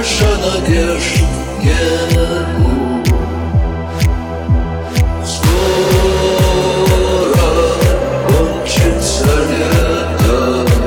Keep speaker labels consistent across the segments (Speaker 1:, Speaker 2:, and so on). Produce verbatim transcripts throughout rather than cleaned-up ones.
Speaker 1: больше надежд нету. Скоро кончится лето.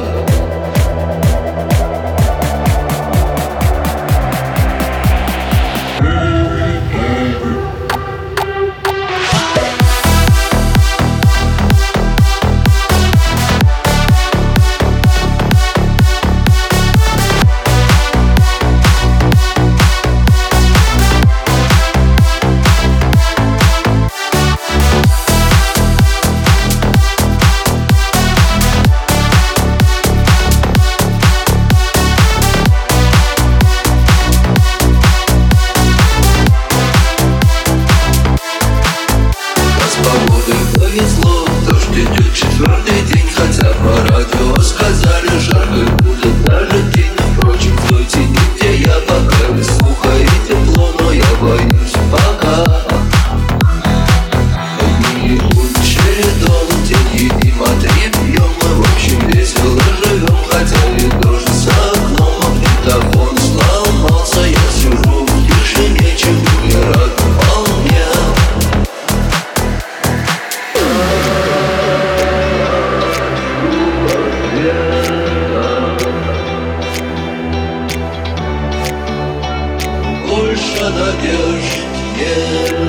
Speaker 1: Повезло, дождь идет четвертый день, хотя по радио сказали, жарко будет даже день. Впрочем, в той тени, где я пока без слуха и тепло, но я боюсь пока. Одни чередом, день едим, а три пьем. Мы в общем весело живем, хотя и дождь за окном. Магнитофон сломался, я сижу в тишине, чему я рад вполне. Больше надежд нет.